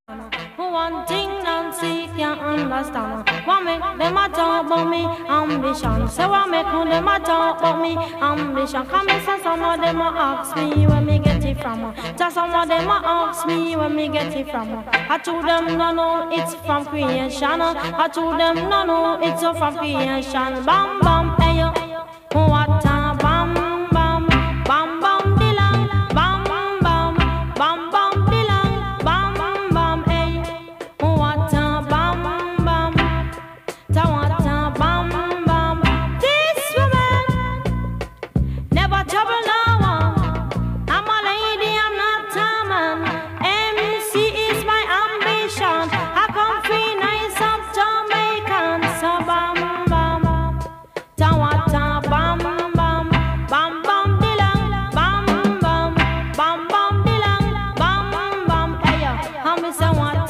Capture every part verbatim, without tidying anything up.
One thing Nancy can't understand. What make them a talk about me ambition? Say what make them a talk about me ambition? Come and say some of them a ask me where me get it from. Just some of them a ask me where me get it from. I told them no no it's from creation. I told them no no it's from creation. Bam bam hey yo, what a bam bam bam bam dilang bam bam bam bam dilang bam bam hey. What a bam bam, ta what a bam bam. This woman never trouble no one. I'm a lady, I'm not a man. M C is my ambition. I come free nice up Jamaican. So bam bam, ta what a bam bam, bam bam dilang, bam bam, bam bam dilang, bam bam. Hey yo, I me say what.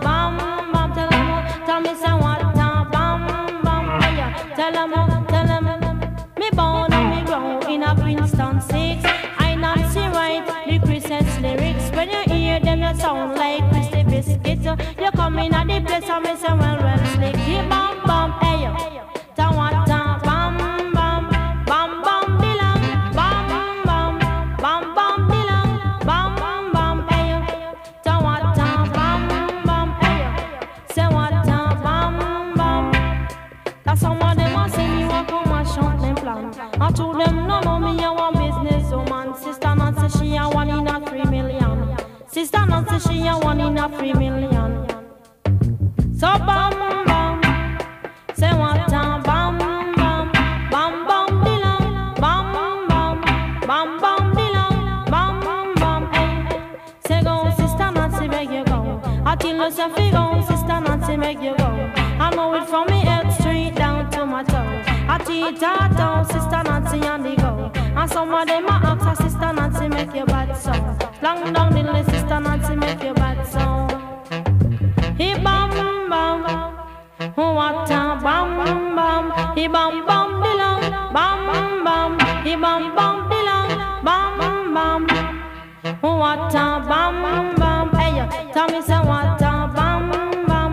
Tell me say what a bam bam, hey ya. Tell 'em, tell 'em. Me born and me grow in a Princeton six. I Nancy write the Christmas lyrics. When you hear them, you sound like Christy Biscuit. You come in at the place and me say well well slick. Hey bam bam, hey ya. Tell what a bam bam, bam bam dilang, bam bam, bam bam dilang, bam bam, hey ya. Tell what a bam bam, hey ya. Say what. Some of them a say me want come and shut them plan. I told them no no me a one business woman. Sister Nancy she a one in a three million. Sister Nancy she a one in a three million. So bam bam, say what a bam bam, bam bam dilang, bam bam, bam bam dilang, bam bam hey. Say go Sister Nancy make you go. I tell you say fi go Sister Nancy make you go. I know it from me head straight down to my toe. I teach her down, Sister Nancy and the go. And some of them a ask her, Sister Nancy make your bad song. Long down the list, Sister Nancy make your bad song. He bam bam, what a bam bam. He bam bam dilang, bam bam. He bam bam dilang, bam bam. What a bam bam. Hey yo, tell me say what a bam bam.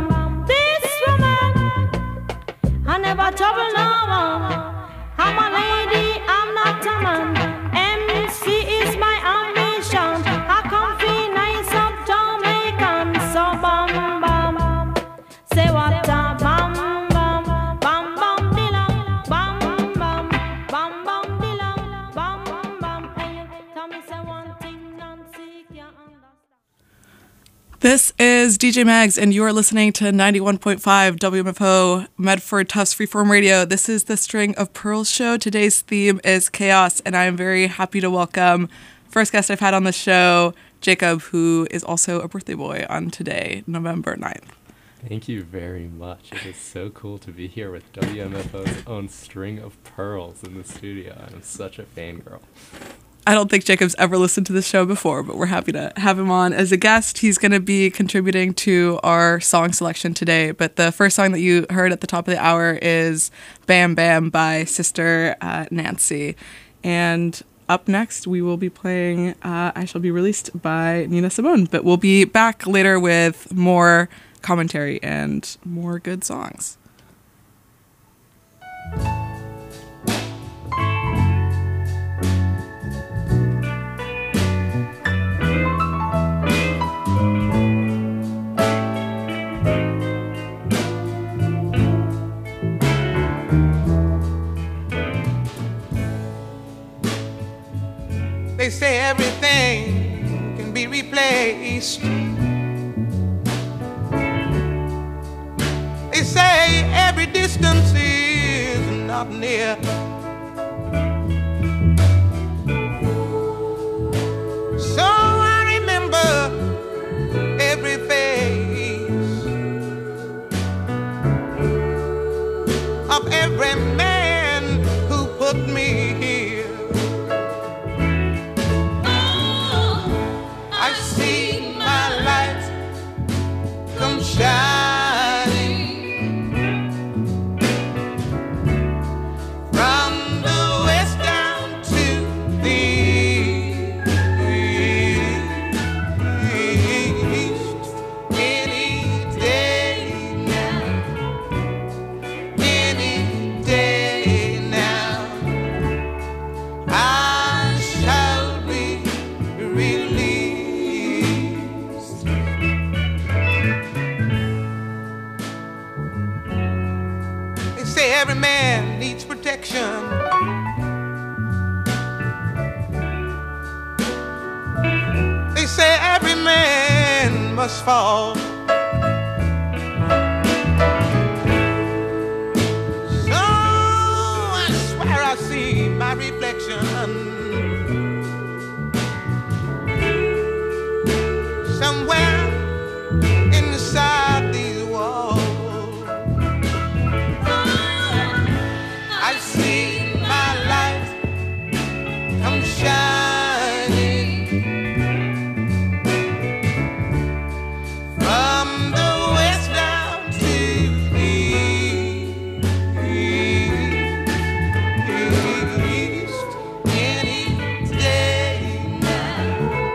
I never trouble no one. I'm a lady, I'm not a man. M C is my ambition. I come feel nice up Jamaican. So bam bam, say what a bam bam, bam bam dilang, bam bam, bam bam dilang, bam bam. Hey, tell me say one thing Nancy can't understand. This is D J Mags, and you are listening to ninety-one point five W M F O, Medford Tufts Freeform Radio. This is the String of Pearls show. Today's theme is chaos, and I am very happy to welcome first guest I've had on the show, Jacob, who is also a birthday boy on today, November ninth. Thank you very much. It is so cool to be here with W M F O's own String of Pearls in the studio. I'm such a fangirl. I don't think Jacob's ever listened to this show before, but we're happy to have him on as a guest. He's going to be contributing to our song selection today, but the first song that you heard at the top of the hour is Bam Bam by Sister uh, Nancy. And up next, we will be playing uh, I Shall Be Released by Nina Simone, but we'll be back later with more commentary and more good songs. They say everything can be replaced. They say every distance is not near. So I remember every face of every man who put me here. Shining from the west down to the east. In every man needs protection. They say every man must fall. So I swear I see my reflection somewhere inside these walls. I see my life come shining from the west down to the east. Any day now,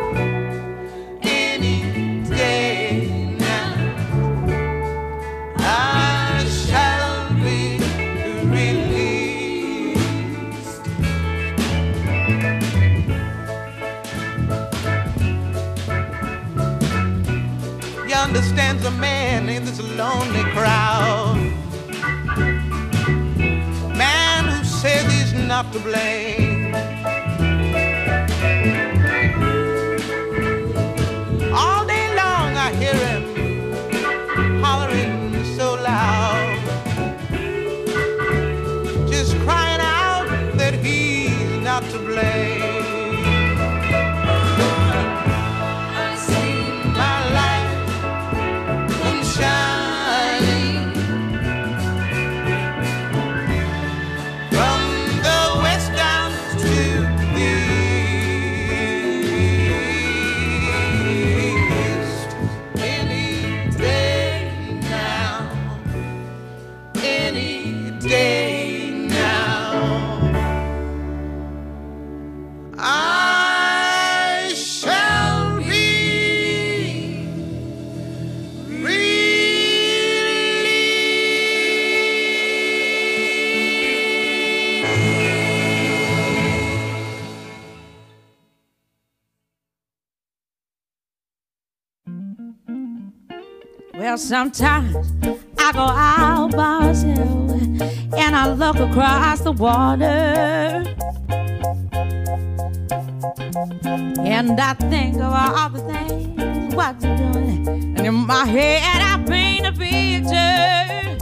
any day now, I shall be released. He understands a man in this lonely crowd, man who says he's not to blame. All day long I hear him hollering so loud, just crying out that he's not to blame. I see my life come shining from the west down to the east. Any day now, any day now, I shall be Well, sometimes I go out by myself and I look across the water, and I think of all the things what you're doing, and in my head I paint a picture.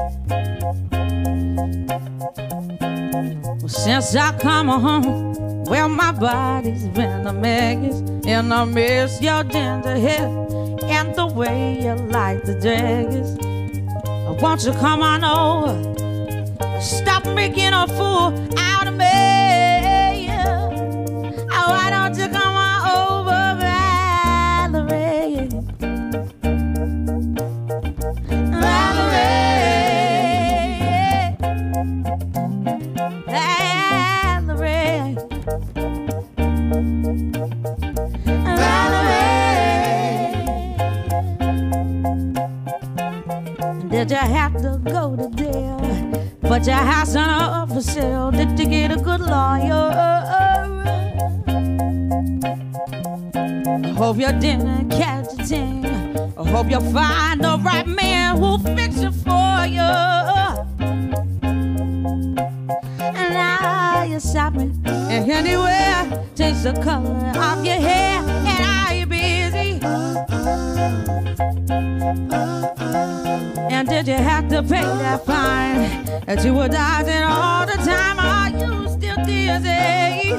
Well, since I come home, well, my body's been a mess, and I miss your ginger hair and the way you like the dress. I want you to come on over, stop making a fool out of me. Oh, why don't you come on over, Valerie? Valerie, Valerie, Valerie. Did you have to go to jail? But your house on up for sale. Did you get a good lawyer? I hope you didn't catch a thing. I hope you find the right man who'll fix it for you. And now you're shopping and anywhere, change the color of your hair. And are you busy? And did you have to pay that fine that you were dodging all the time? Are you still dizzy?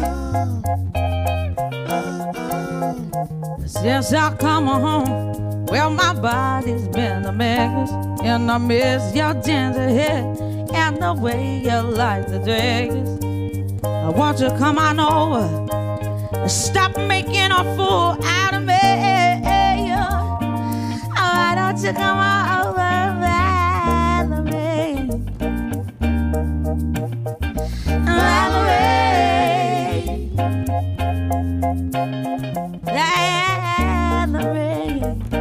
Since I come home, well, my body's been a mess, and I miss your ginger hair and the way you like the dress. I want you to come on over, stop making a fool out of me. Why don't you come on over, Valerie? Valerie, Valerie,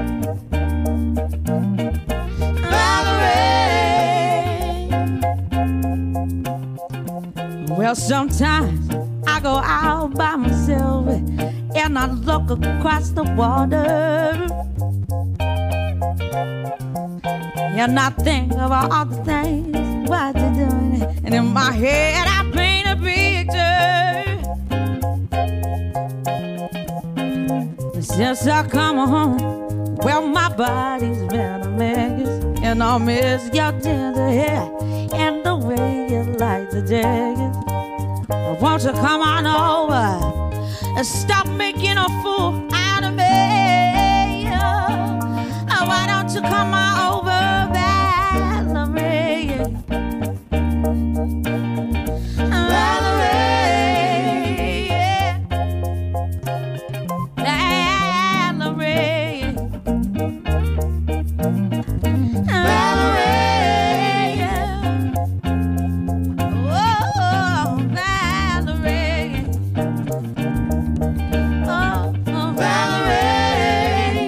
Valerie. Well, sometimes I go out by myself and I look across the water, and I think of all the things what you're doing. And in my head I paint a picture. Since I come home, well, my body's been a mess, and I miss your tender hair and the way you like the jacket. Won't you come on over and stop making a fool out of me? Oh, why don't you come on over, Valerie? Valerie, yeah. Valerie, Valerie, yeah. Oh, Valerie, oh, oh, Valerie,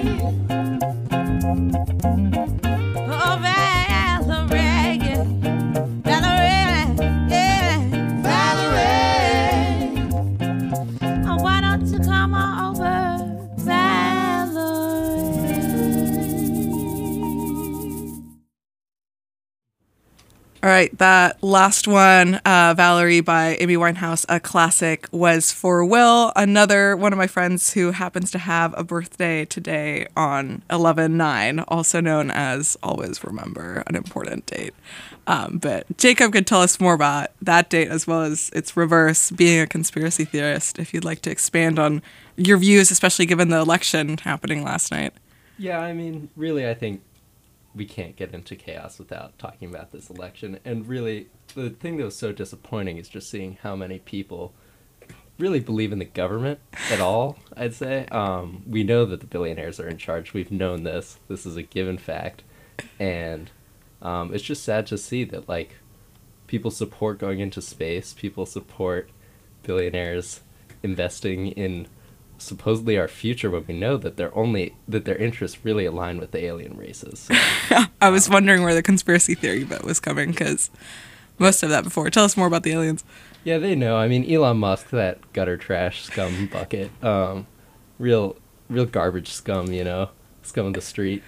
oh, Valerie, yeah. Valerie, yeah, Valerie. Oh, why don't you come on over, Valerie? All right, that last one, uh, Valerie by Amy Winehouse, a classic, was for Will, another one of my friends who happens to have a birthday today on eleven nine, also known as Always Remember, an important date. Um, but Jacob could tell us more about that date as well as its reverse, being a conspiracy theorist, if you'd like to expand on your views, especially given the election happening last night. Yeah, I mean, really, I think we can't get into chaos without talking about this election. And really, the thing that was so disappointing is just seeing how many people really believe in the government at all, I'd say. Um, we know that the billionaires are in charge. We've known this. This is a given fact. And um, it's just sad to see that, like, people support going into space. People support billionaires investing in supposedly our future, when we know that they're only that their interests really align with the alien races. So, I was wondering where the conspiracy theory bit was coming, because most of that before. Tell us more about the aliens. yeah, they know. I mean, Elon Musk, that gutter trash scum bucket, um, real, real garbage scum. You know, scum of the street.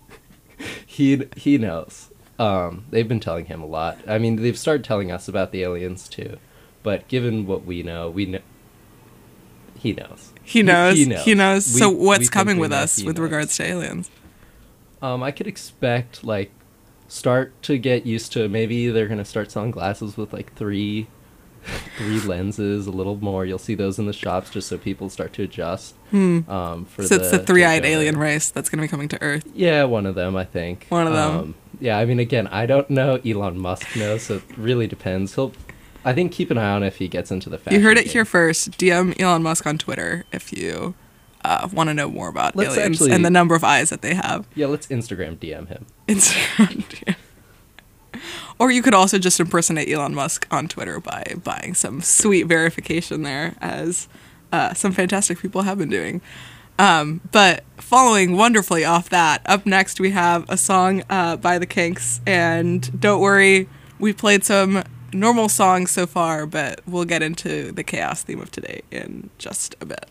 he he knows. Um, they've been telling him a lot. I mean, they've started telling us about the aliens too. But given what we know, we know. He knows. He knows. He, he knows. He knows. We- so we what's think coming we with know us he with knows. regards to aliens? Um, I could expect, like, start to get used to, maybe they're going to start selling glasses with, like, three three lenses, a little more. You'll see those in the shops just so people start to adjust. Hmm. Um, for So it's the three-eyed takeover. alien race that's going to be coming to Earth. Yeah, one of them, I think. One of them. Um, yeah, I mean, again, I don't know. Elon Musk knows, so it really depends. He'll, I think, keep an eye on if he gets into the fashion You heard it game. here first. D M Elon Musk on Twitter if you uh, want to know more about Let's aliens actually- and the number of eyes that they have. Yeah, let's Instagram D M him. Instagram. Yeah. Or you could also just impersonate Elon Musk on Twitter by buying some sweet verification there, as uh, some fantastic people have been doing. Um, but following wonderfully off that, up next we have a song uh, by the Kinks. And don't worry, we played some normal songs so far, but we'll get into the chaos theme of today in just a bit.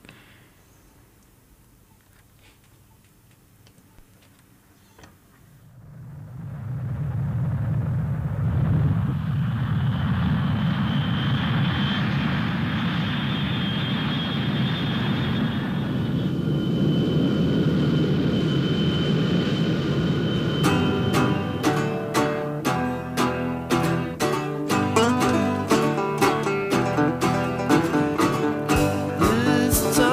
This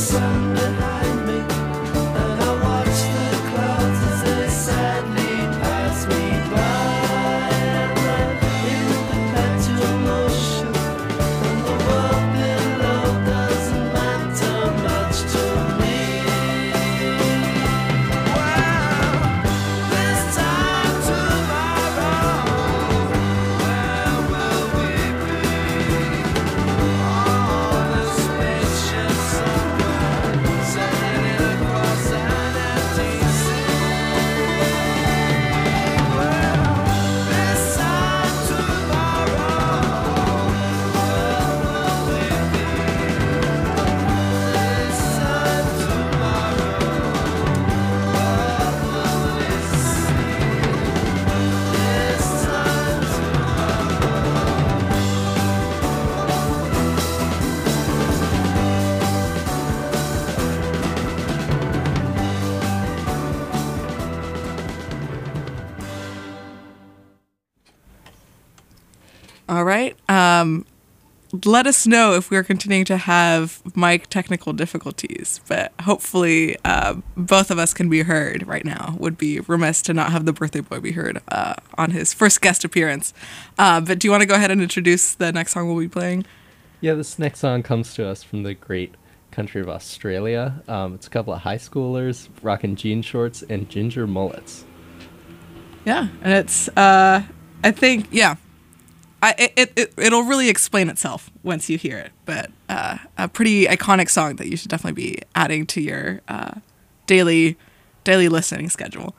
All right. Um, let us know if we're continuing to have mic technical difficulties, but hopefully uh, both of us can be heard right now. Would be remiss to not have the birthday boy be heard uh, on his first guest appearance. Uh, but do you want to go ahead and introduce the next song we'll be playing? Yeah, this next song comes to us from the great country of Australia. Um, it's a couple of high schoolers rocking jean shorts and ginger mullets. Yeah, and it's, uh, I think, yeah. I, it, it, it'll really explain itself once you hear it, but uh, a pretty iconic song that you should definitely be adding to your uh, daily daily listening schedule.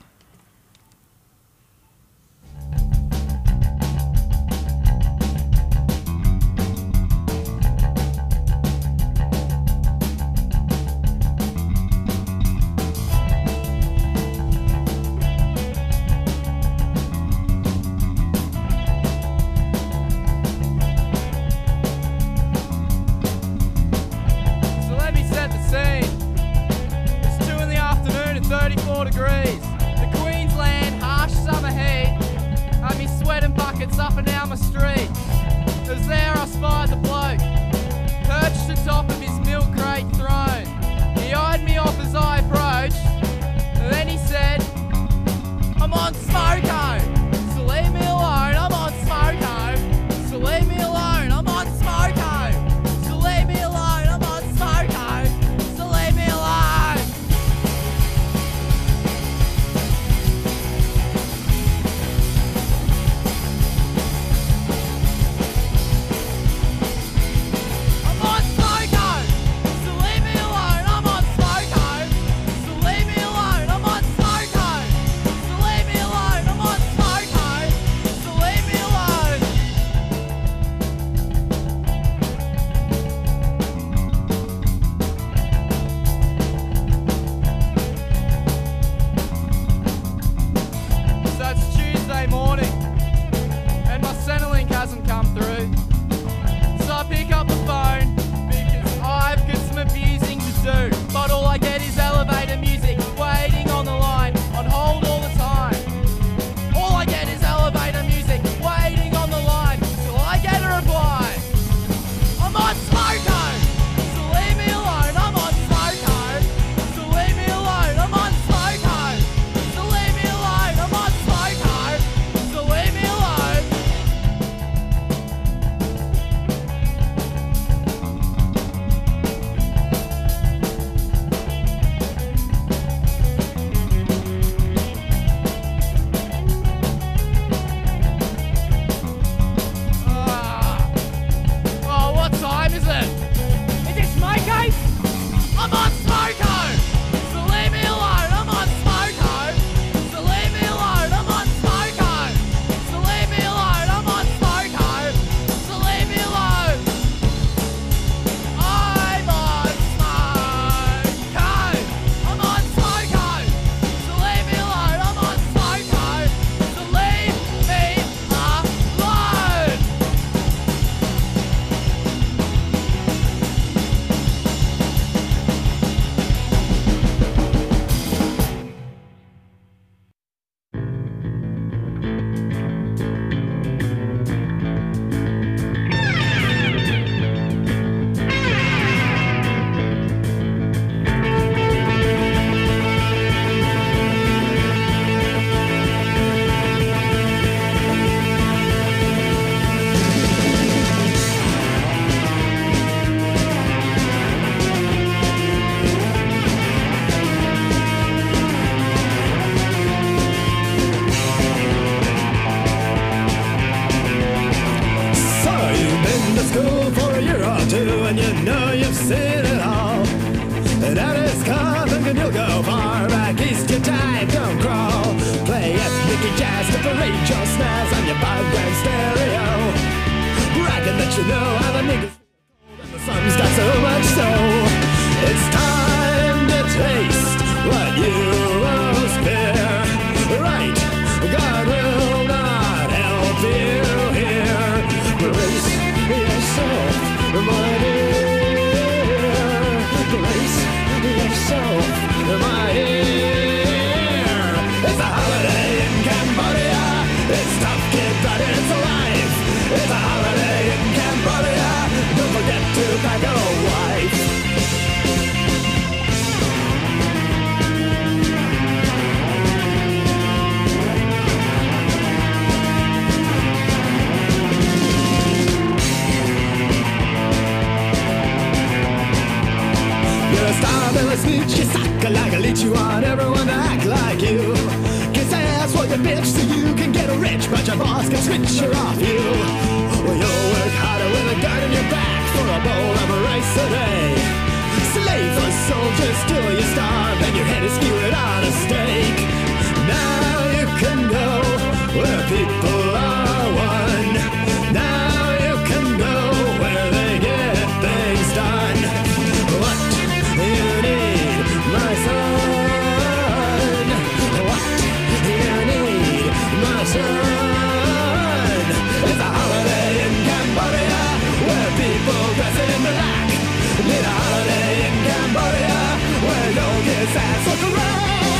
seen it all. And that is coming and you'll go far back east. Your time don't crawl. Play ethnic jazz to parade your snares on your background stereo. Bragging that you know how the niggas and the sun's got so much so. It's time to taste what you most fear. Right, God will not help you here. Brace yourself, my dear. Brace yourself, my dear. It's a holiday in Cambodia. It's tough, kid, but it's alive. It's a holiday in Cambodia. Don't forget to pack a wife. You're a star, Billy Snooch. You suck like a leech. You want everyone to act like you. Kiss ass for your bitch so you can get rich, but your boss can switch her off you. Well, you'll work harder with a gun in your back for a bowl of rice a day. Slave for soldiers till you starve and your head is skewered on a stake. Now you can go where people are one. Now you can go where they get things done. What you need, my son? What you need, my son? It's a holiday in Cambodia where people dress in black. Need a holiday in Cambodia where you'll get ass like a rag.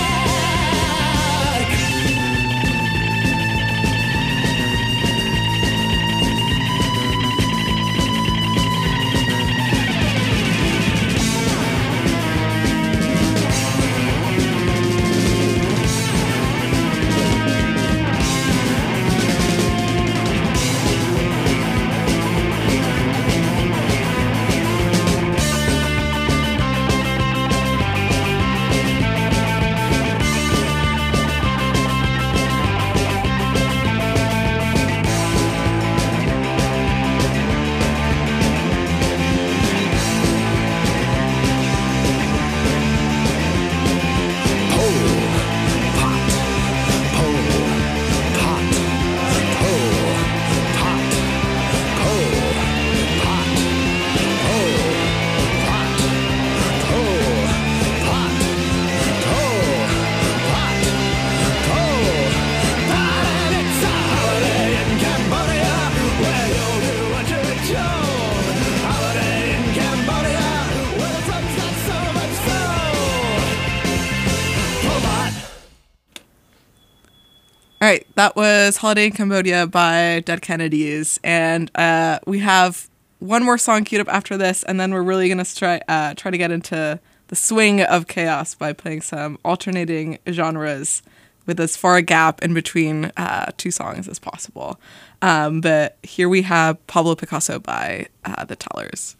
All right, that was Holiday in Cambodia by Dead Kennedys. And uh, we have one more song queued up after this, and then we're really going to try uh, try to get into the swing of chaos by playing some alternating genres with as far a gap in between uh, two songs as possible. Um, but here we have Pablo Picasso by uh, The Tellers.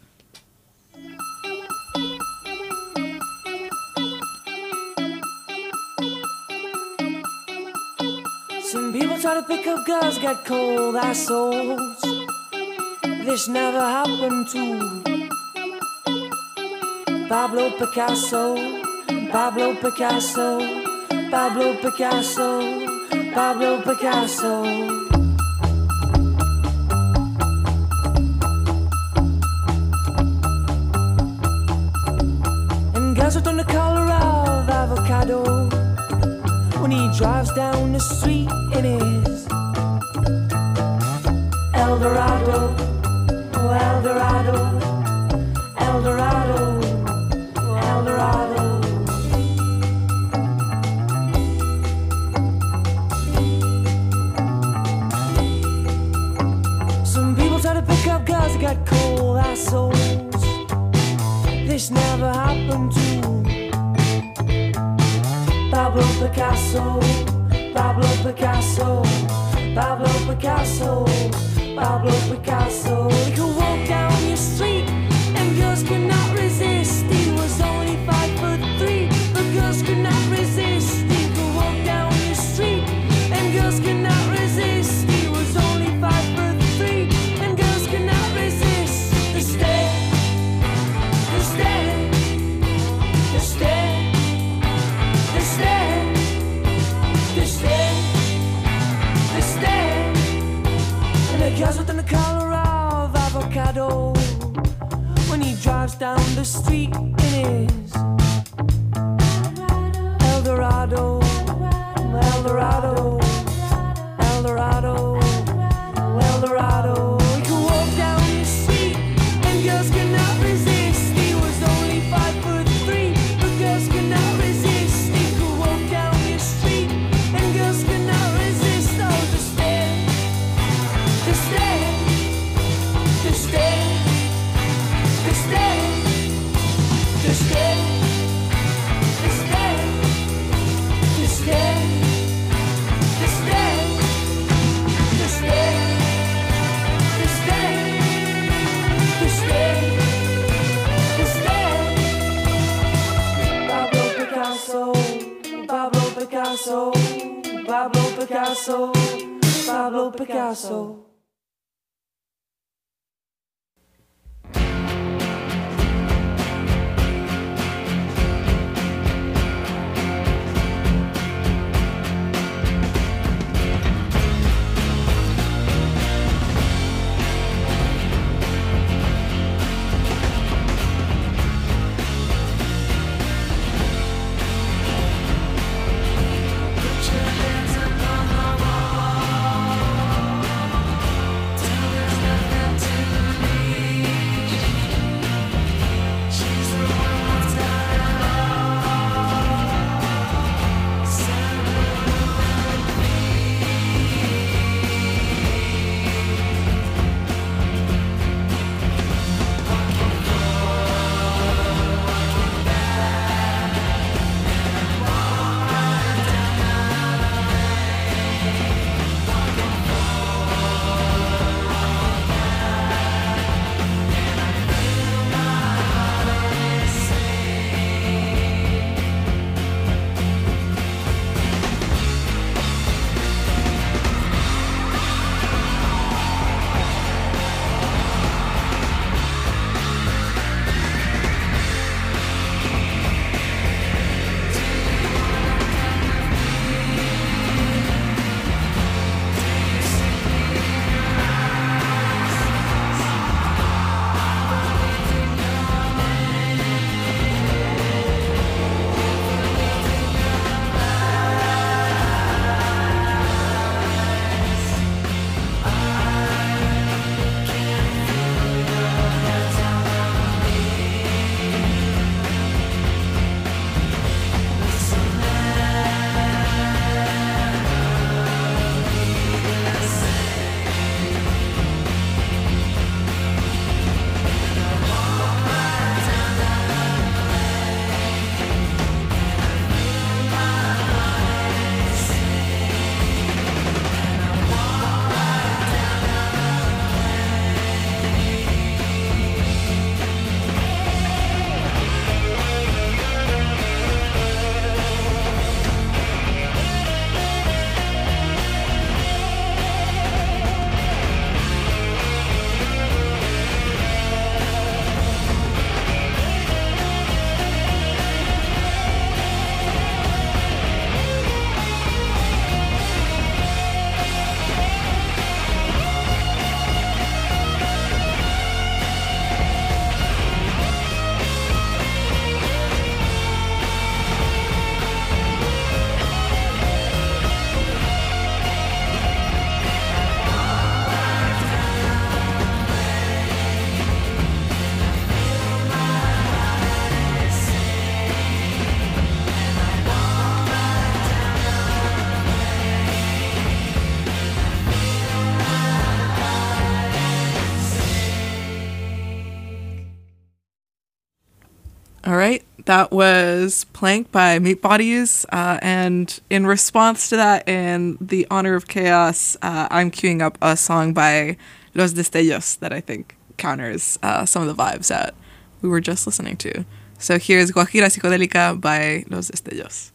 Some people try to pick up girls, get cold assholes. This never happened to Pablo Picasso, Pablo Picasso, Pablo Picasso, Pablo Picasso. And girls are done the color of avocado when he drives down the street in his Eldorado, oh Eldorado, Eldorado, Eldorado. Some people try to pick up girls that got cold assholes. This never happened to Pablo Picasso, Pablo Picasso, Pablo Picasso, Pablo Picasso. He could walk down your street and girls could not resist. He was only five foot three, but girls could not resist. He could walk down your street and girls could not resist. He was only five foot three and girls could not resist. The stare, the the street in his Eldorado, Eldorado, Eldorado, Eldorado. He could walk down the street and girls could not resist. He was only five foot three, but girls could not resist. He could walk down the street and girls could not resist. Oh, the stare, the stare, the stare, the stare, the stare, the stare, the stare, the stare, the stare, the stare, the stare, the stare. Pablo Picasso, Pablo Picasso, Pablo Picasso, Pablo Picasso. All right, that was Plank by Meat Bodies, uh, and in response to that, in the honor of chaos, uh, I'm queuing up a song by Los Destellos that I think counters uh, some of the vibes that we were just listening to. So here's Guajira Psicodélica by Los Destellos.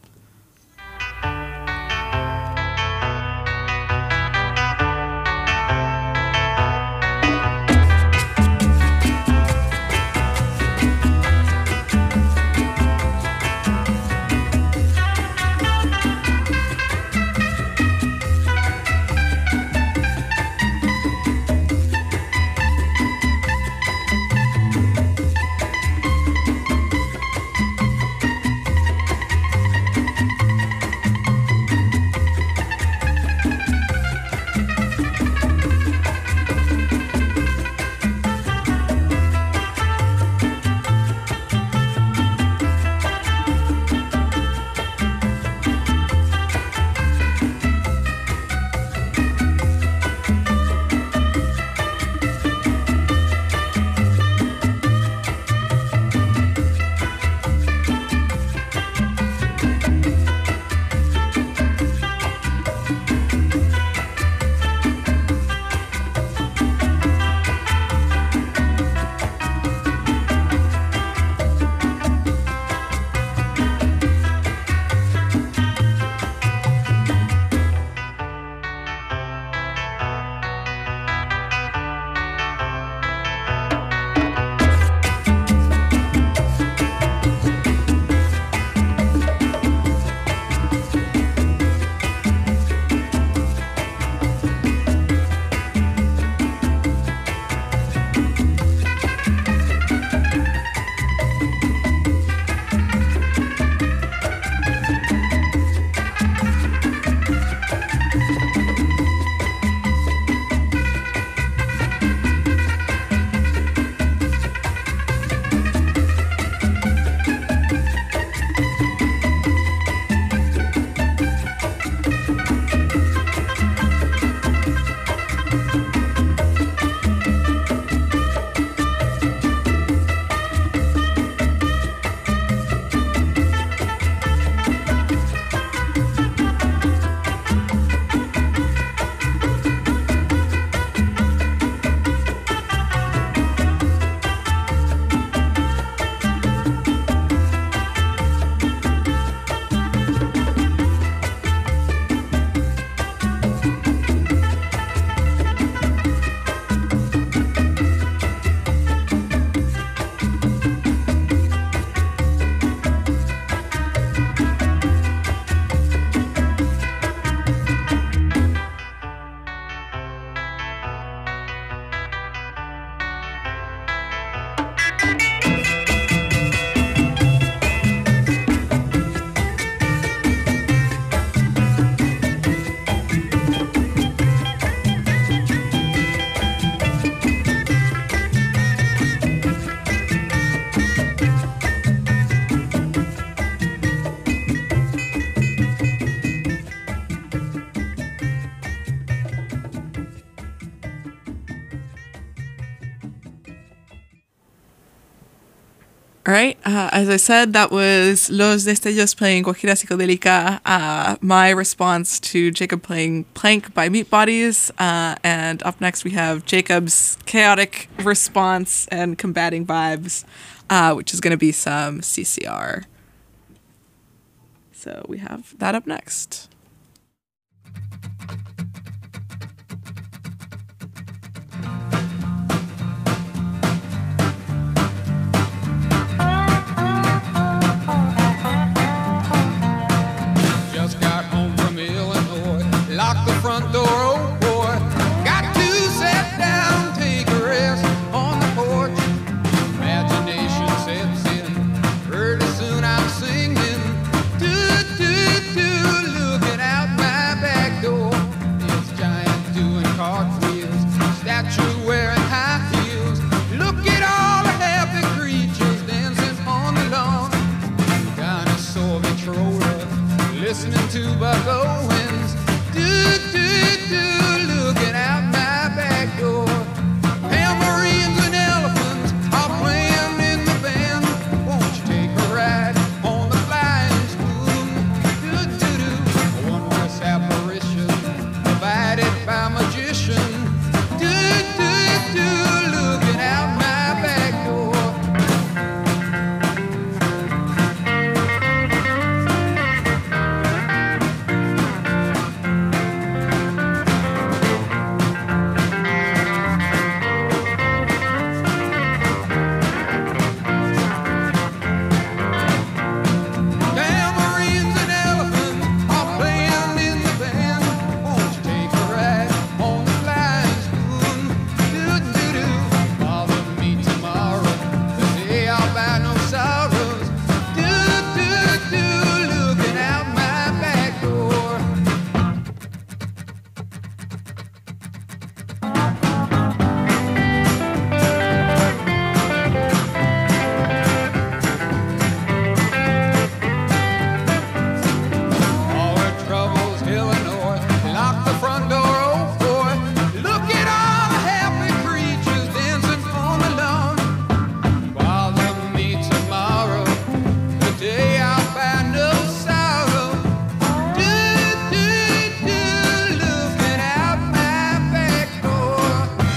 Uh, as I said, that was Los Destellos playing Guajira Psicodélica. Uh, my response to Jacob playing Plank by Meat Bodies. Uh, and up next we have Jacob's chaotic response and combating vibes, uh, which is going to be some C C R. So we have that up next. Just got home from Illinois, locked the front door, oh boy. Got to sit down, take a rest on the porch. Imagination sets in, early soon I'm singing. Do, do, do, looking out my back door. It's giants doing cartwheels, statues wearing high heels. Look at all the happy creatures dancing on the lawn. Dinosaur controller, listening to Buck Owens. Do, do, do, looking out my back door. Tambourines and elephants are playing in the band. Won't you take a ride on the flying spoon? Do, do, do, a wondrous apparition provided by magician. Do, do, do, looking out my back door. Tambourines and elephants are playing in the band. Won't you take a ride on the flying spoon? Do, do, do. Bother me tomorrow, the day I'll buy no sorrows. Do, do, do, looking out my back door. All her troubles, Illinois, lock the front door, oh boy. Look at all the happy creatures dancing on the lawn. Bother me tomorrow, the day I'll find no sorrow. Do, do, do, looking out my back door.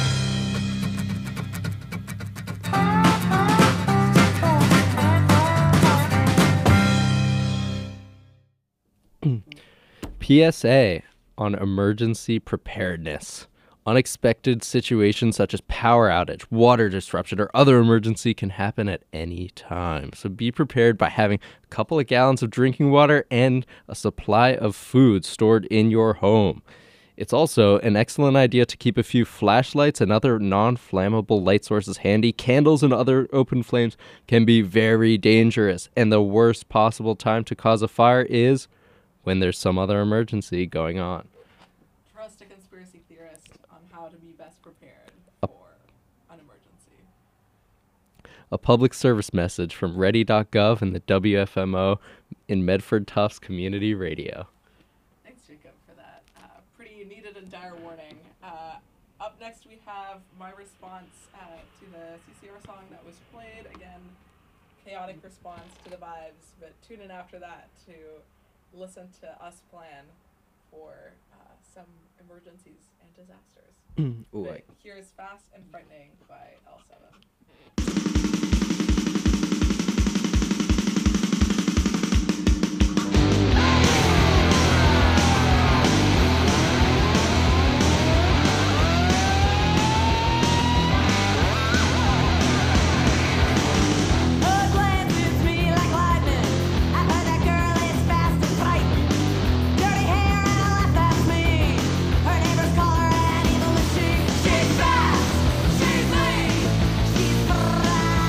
P S A on emergency preparedness. Unexpected situations such as power outage, water disruption, or other emergency can happen at any time. So be prepared by having a couple of gallons of drinking water and a supply of food stored in your home. It's also an excellent idea to keep a few flashlights and other non-flammable light sources handy. Candles and other open flames can be very dangerous, and the worst possible time to cause a fire is when there's some other emergency going on. Trust a conspiracy theorist on how to be best prepared for an emergency. A public service message from ready dot gov and the W F M O in Medford Tufts Community Radio. Thanks, Jacob, for that uh, pretty needed and dire warning. Uh, up next, we have my response uh, to the C C R song that was played. Again, chaotic response to the vibes, but tune in after that to listen to us plan for uh, some emergencies and disasters. Ooh, But I- here's Fast and Frightening by L seven. A glance hits me like lightning. I heard that girl is fast and frightening. Dirty hair and a laugh, that's me. Her neighbors call her an evil machine. She's fast, she's mean, she's frightening.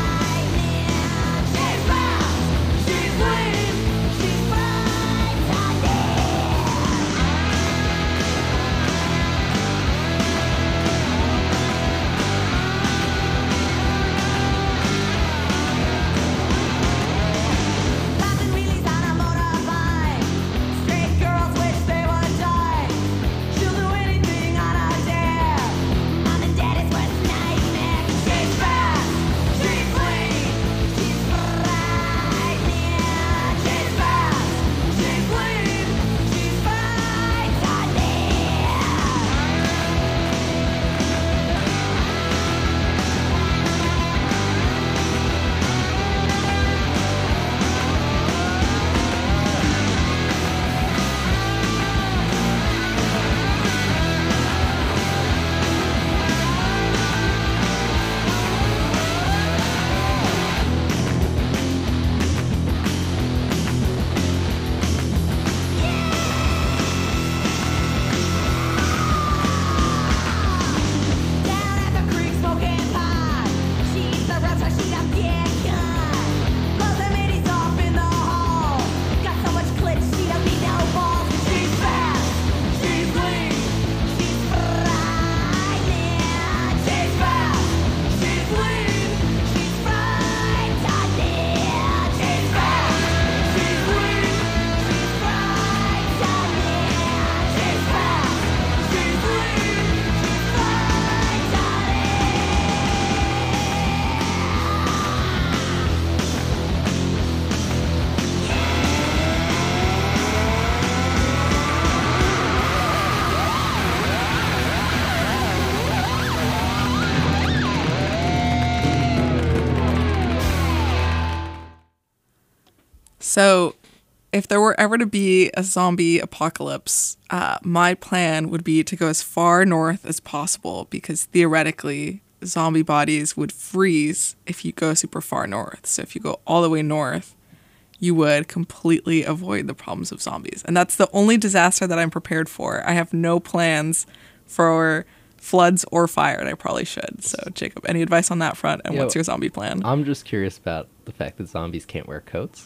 So, if there were ever to be a zombie apocalypse, uh, my plan would be to go as far north as possible because theoretically, zombie bodies would freeze if you go super far north. So, if you go all the way north, you would completely avoid the problems of zombies. And that's the only disaster that I'm prepared for. I have no plans for floods or fire, and I probably should. So, Jacob, any advice on that front? And Yo, what's your zombie plan? I'm just curious about the fact that zombies can't wear coats.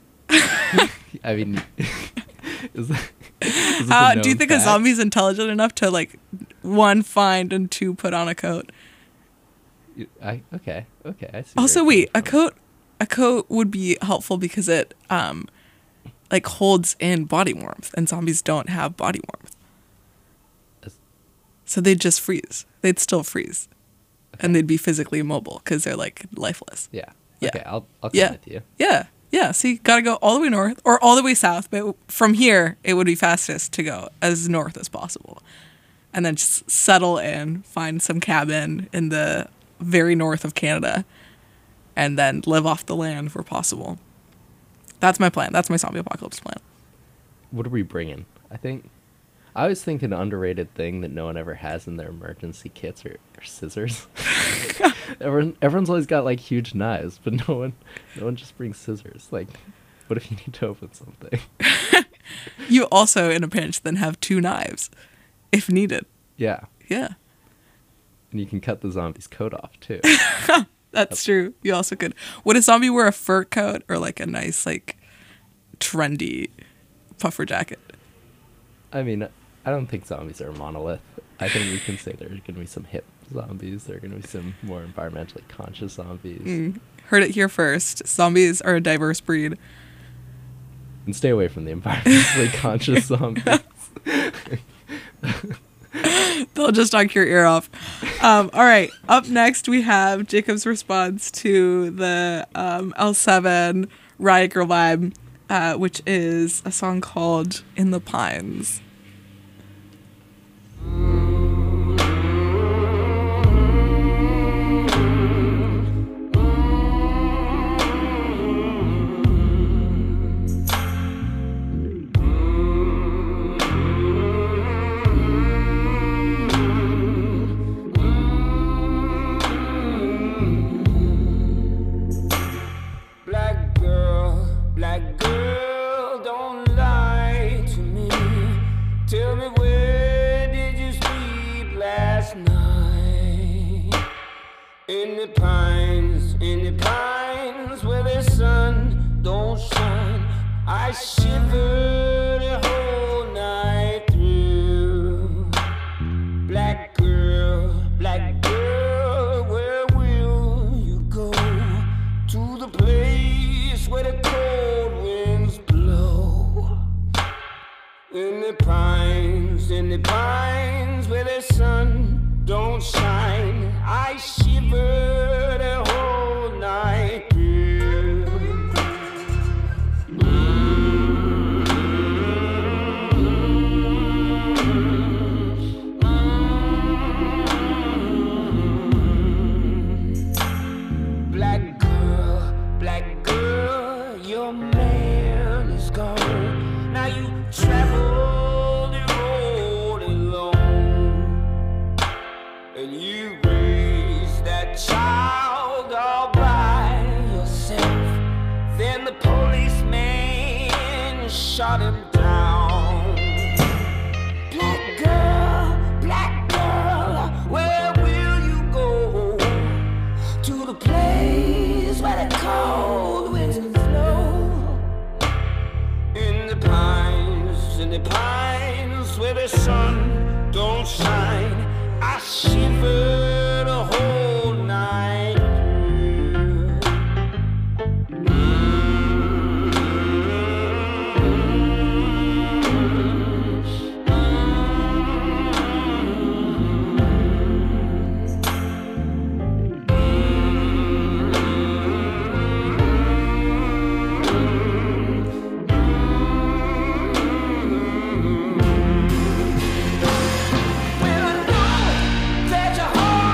I mean, is, that, is this a Uh, do you known think a fact? zombie's intelligent enough to, like, one, find, and two, put on a coat? You- I, okay, okay. I see Also, where you're wait, a coming from. coat, a coat would be helpful because it, um, like, holds in body warmth, and zombies don't have body warmth. As- So they'd just freeze. They'd still freeze. And they'd be physically immobile because they're, like, lifeless. Yeah. Yeah. Okay, I'll, I'll come Yeah. with you. Yeah. Yeah. So you gotta go all the way north or all the way south. But from here, it would be fastest to go as north as possible. And then just settle in, find some cabin in the very north of Canada, and then live off the land where possible. That's my plan. That's my zombie apocalypse plan. What are we bringing? I think I was thinking an underrated thing that no one ever has in their emergency kits are, are scissors. Everyone, everyone's always got like huge knives, but no one, no one just brings scissors. Like, what if you need to open something? You also, in a pinch, then have two knives if needed. Yeah, Yeah. and you can cut the zombie's coat off too. That's true. You also could. Would a zombie wear a fur coat or like a nice, like, trendy puffer jacket? I mean, I don't think zombies are a monolith. I think we can say there's going to be some hip zombies. There are going to be some more environmentally conscious zombies. Mm. Heard it here first. Zombies are a diverse breed. And stay away from the environmentally conscious zombies. They'll just knock your ear off. Um, all right. Up next, we have Jacob's response to the um, L seven Riot Girl vibe, uh, which is a song called In the Pines. Black girl, black girl, don't lie to me. Tell me, where did you sleep last night? In the pines, in the pines where the sun don't shine. I shivered the whole night through. Black girl, black girl, where will you go? To the place where the cold winds blow. In the pines, in the pines where the sun don't shine. I shiver the whole night through. Black girl, black girl, your man is gone. Now you travel the road alone, and you raise that child all by yourself. Then the policeman shot him down. Black girl, black girl, where will you go? To the place where the cold winds flow. In the pines, in the pines where the sun don't shine. I shiver the whole night through. Well, I know that your heart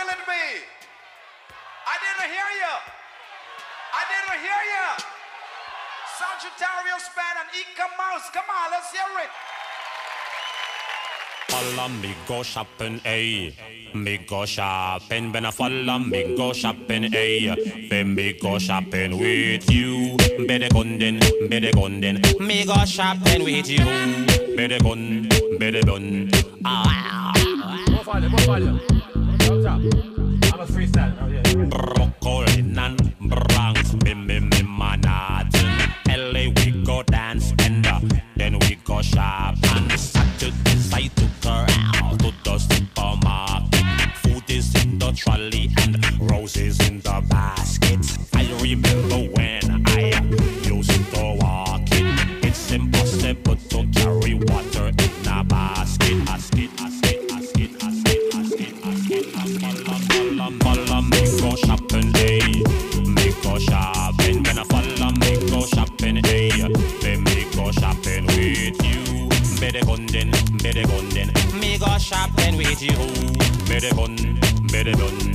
will it be? I didn't hear you. I didn't hear you. Sagittarius Band and Ika Mouse. Come on, let's hear it. Follow me go shopping, ayy. Me go shopping, when I follow me go shopping, ayy. Then me go shopping with you. Better gun then, better gun then. Me go shopping with you. Better gun, better gun. Ah. More follow, more follow. What's up? I'm a freestyle. Oh yeah. Brooklyn and Bronx, me me me Manhattan. L A we go dance and uh, then we go shop and Saturdays I took her out to the supermarket. Food is in the trolley and roses in the basket. I remember when I used to walk it. It's impossible to carry water in a basket. Basket, basket, basket, basket, basket, basket, basket. Follow, follow me go shopping, ayy. Me go shopping, when I follow me go shopping, ayy. Then me go shopping with you. Better gun then, better gun then. Me go shopping with you. Better gun, better gun.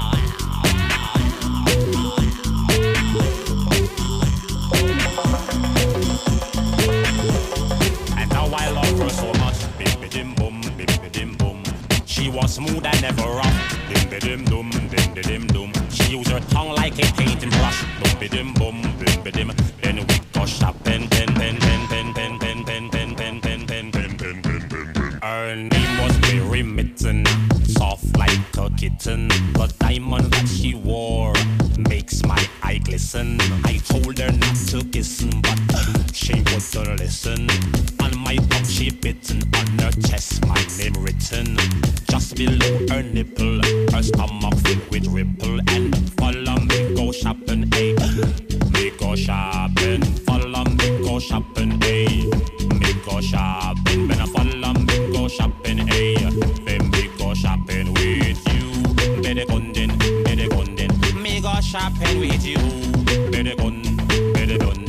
And now I love her so much. Bim dim boom, bim dim boom. She was smooth and never rough. Dim dim dum, dim dim dum. She used her tongue like a painting brush. Bum dim boom, bim dim. Then we go shopping, pen pen pen pen pen pen pen pen pen pen pen pen pen pen pen. Her name was Mary Mitten, soft like a kitten. The diamond that she wore makes my eye glisten. I told her not to kiss, but she wouldn't listen. On my tongue she bitten, on her chest my name written. Just below her nipple, her stomach filled with ripple. And follow me go shopping, ayy. Me go shopping, follow me go shopping, ayy. Me go shopping, when I follow me go shopping, ayy. Then me go shopping with you. Better gun then, better gun then. Me go shopping with you. Better gun, better gun.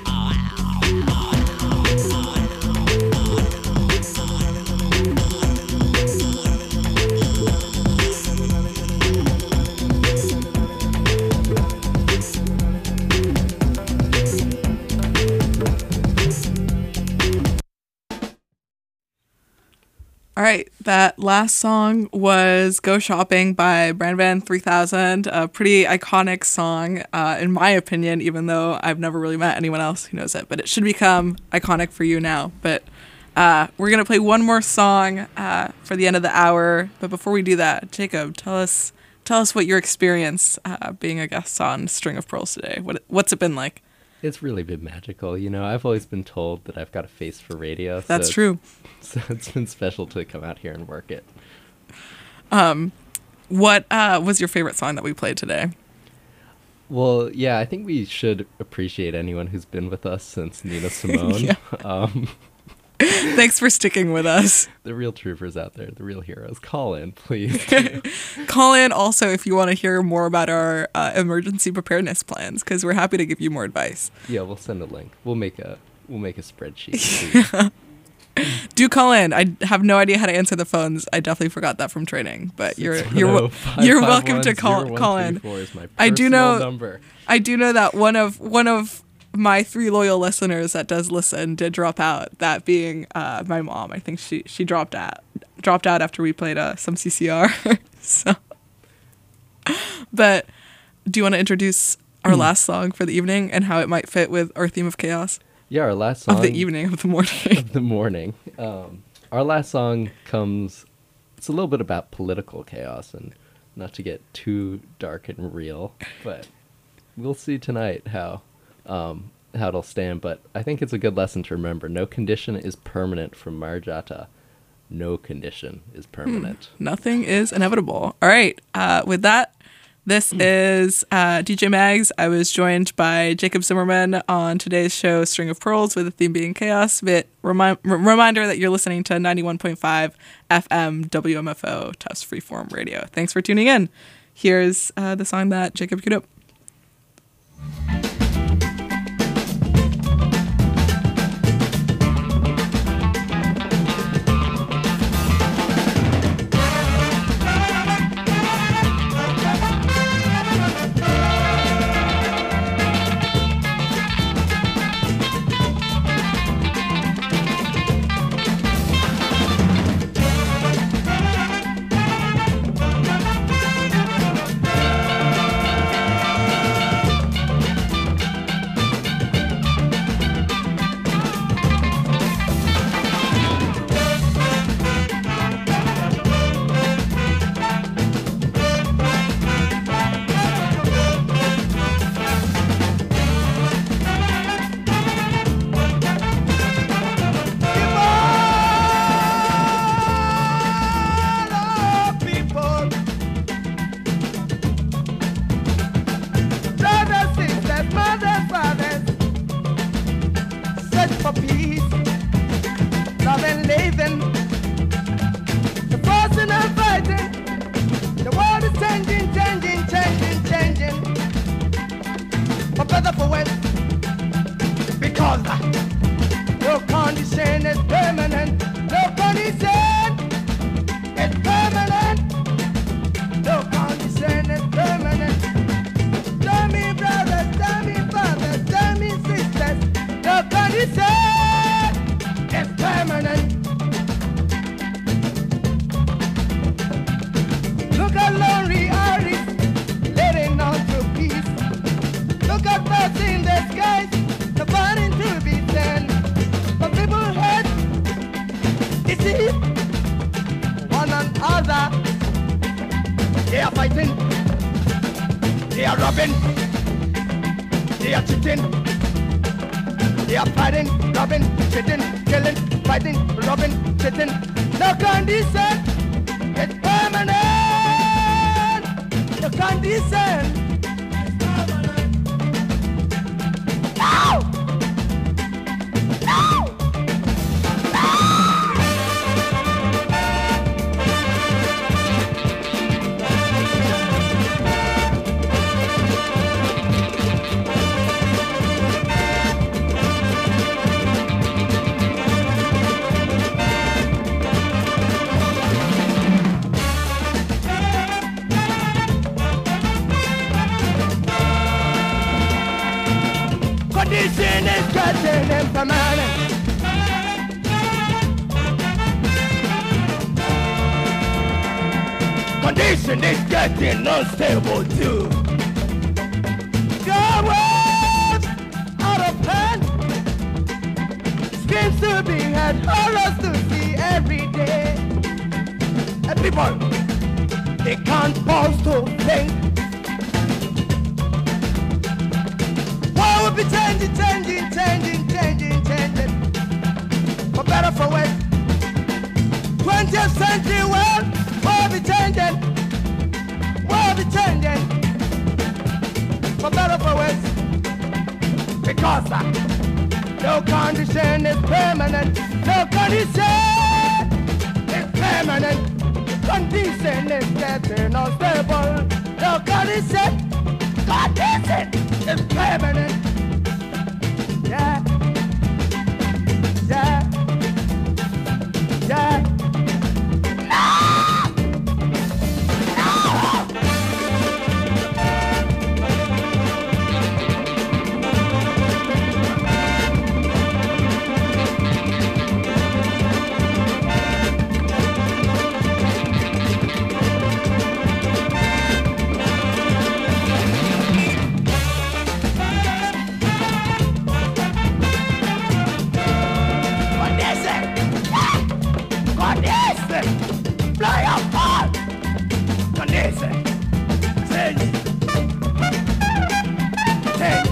All right, that last song was Go Shopping by Brand Van three thousand, a pretty iconic song, uh, in my opinion, even though I've never really met anyone else who knows it, but it should become iconic for you now. But uh, we're going to play one more song uh, for the end of the hour. But before we do that, Jacob, tell us tell us what your experience uh, being a guest on String of Pearls today. What What's it been like? It's really been magical. You know, I've always been told that I've got a face for radio. That's so true. So it's been special to come out here and work it. Um, what uh, was your favorite song that we played today? Well, yeah, I think we should appreciate anyone who's been with us since Nina Simone. Yeah. um, Thanks for sticking with us. The real troopers out there, the real heroes. Call in, please. Call in also if you want to hear more about our uh, emergency preparedness plans, because we're happy to give you more advice. Yeah, we'll send a link. We'll make a we'll make a spreadsheet. Do call in. I have no idea how to answer the phones. I definitely forgot that from training, but you're you're you're welcome to call call in. I do know number. I do know that one of one of my three loyal listeners that does listen did drop out. That being uh, my mom. I think she she dropped out dropped out after we played uh, some C C R. So, but do you want to introduce our mm. last song for the evening and how it might fit with our theme of chaos? Yeah, our last song of the evening of the morning of the morning. Um, our last song comes. It's a little bit about political chaos, and not to get too dark and real, but we'll see tonight how. Um, how it'll stand, but I think it's a good lesson to remember. No condition is permanent from Marjata. No condition is permanent. Hmm. Nothing is inevitable. All right. Uh, with that, this is uh, D J Mags. I was joined by Jacob Zimmerman on today's show, String of Pearls, with the theme being Chaos. But remi- r- reminder that you're listening to ninety-one point five F M W M F O, Tufts Freeform Radio. Thanks for tuning in. Here's uh, the song that Jacob queued up. better for West. Because uh, no condition is permanent. No condition is permanent. No condition is permanent. Tell me brothers, tell me fathers, tell me sisters. No condition is permanent. Look at lonely artists letting on to peace. Look at birds in the skies, the burning to be sent. But people hate disease, one another. They are fighting, they are robbing, they are cheating, they are fighting, robbing, cheating, killing, fighting, robbing, cheating. No condition, it's permanent. No condition. No! No! Condition is getting impermanent. Condition is getting unstable too. God was out of hand. Screams to be heard, horrors to see every day. And people, they can't pause to think. World will be changing, changing, changing, changing, changing. For better, for worse. twentieth century world will be changing. Will be changing. For better, for worse. Because uh, no condition is permanent. No condition is permanent. Condition is getting unstable. No condition. Condition is permanent. Yeah. Yeah. Yeah. No! No! Fly up hard! Condition! Change it! Change it!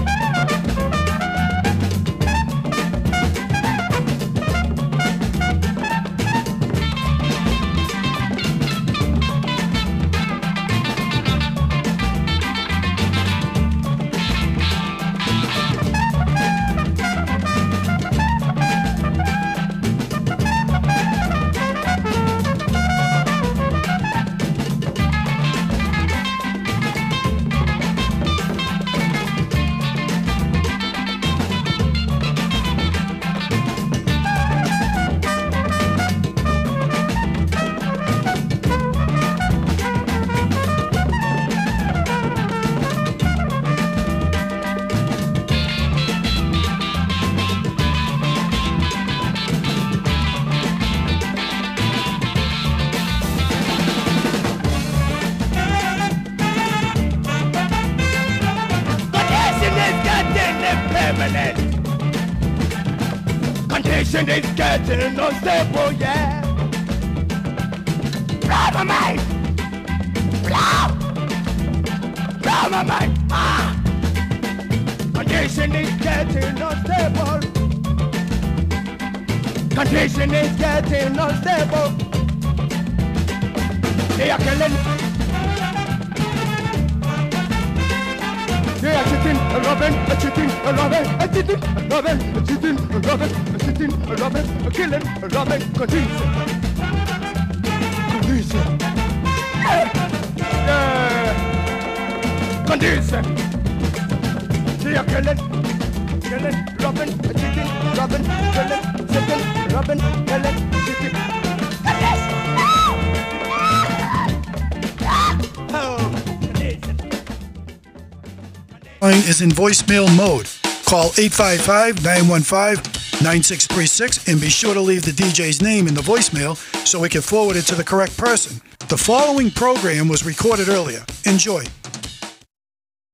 Permanent. Condition is getting unstable, yeah. Blow my mind. Blow. Blow my mind. Ah. Condition is getting unstable. Condition is getting unstable. They are killing. They are cheating, robbing, cheating, robbing, cheating, robbing, cheating, robbing, cheating, robbing, killing, robbing, condition. Condition. Yeah. Condition. See you killing, killing, robbing, cheating, robbing, killing, sitting, robbing, killing, cheating. Line is in voicemail mode. Call eight five five, nine one five, nine six three six and be sure to leave the D J's name in the voicemail so we can forward it to the correct person. The following program was recorded earlier. Enjoy.